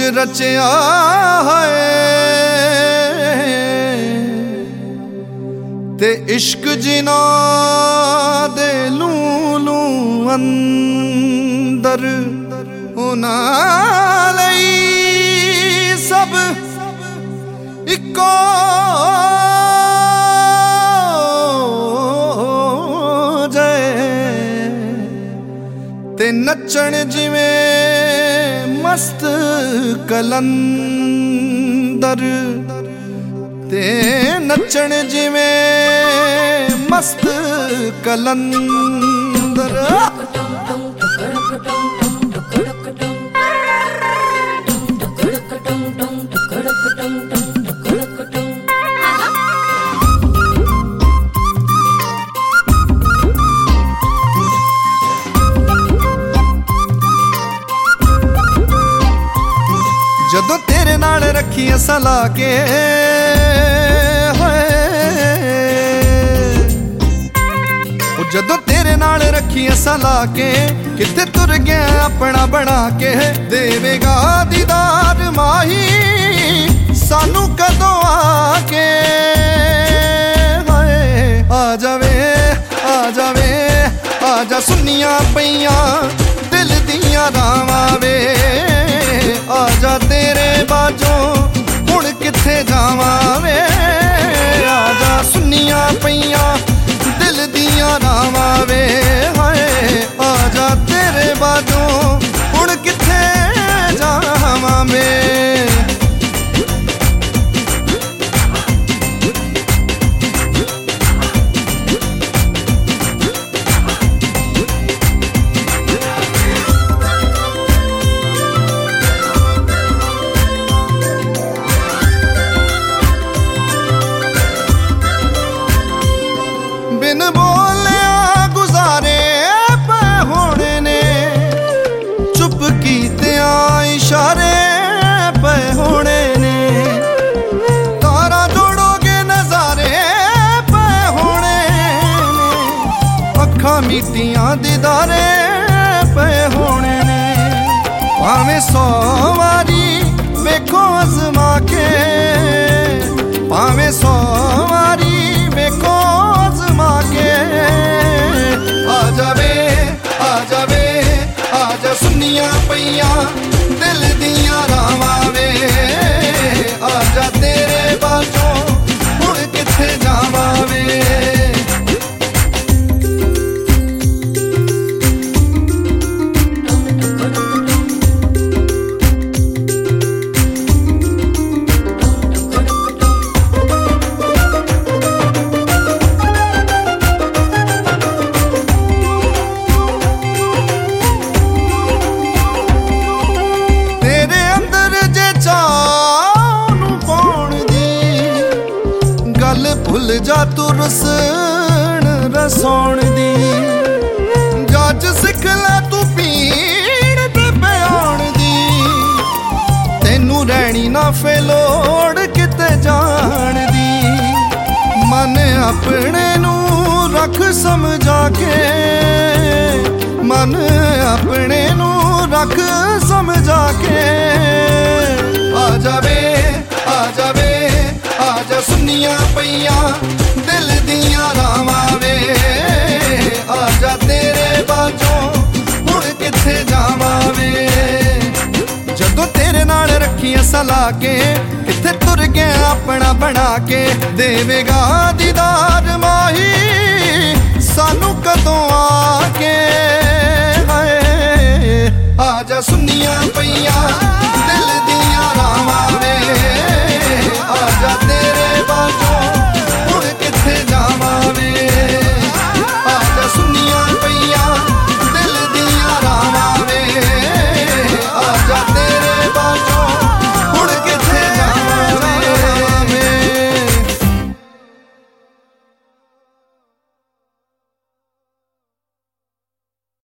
रचिया है ते इश्क जिना दे लूलू अंदर उना लई सब इको ते नचण जिवें मस्त कलंदर ते नचण जिवें मस्त कलंदर। जदों तेरे नाल रखी असां ला के जदों तेरे नाल रखी असां ला के किथे तुर गया अपना बना के देवेगा दीदार माही सानू कदों आके आ जावे आ जावे आ जा सुनिया पईयां दिल दियां रावां वे आजा तेरे बाजों हुण किथे जावां वे आजा सुनिया पईयां दिल दियां रावां वे हाय आजा तेरे बाजों हुण किथे जावां वे। बिन बोलिया गुजारे पे होने ने चुप कीतिया इशारे पे होने ने तारा जोड़ोगे नजारे पे होने ने अखा मीटियां दीदारे पे होने ने भावें 100 वारी वेखो अजमा के भावें 100 वारी वेखो आजा सुनिया पईयां दिल दियां रावां वे आजा तेरे बाजों हुण किथे जावां वे। भुल जा तू रसण रसौण दी जज सिख लै तू पीड़ ते प्याण दी तेनू रहनी ना फेलोड़ किते जान दी मन अपने नू रख समझा के मन अपने नू रख समझा के आ जावे आ जावे आजा सुनिया पईयां दिल दियां रावां वे आजा तेरे बाजों हुण किथे जावां वे। जदों तेरे नाल रखी असां ला के किथे तुर गया अपना बना के देवेगा दीदार माही सानू कदों आके आजा सुनिया पईयां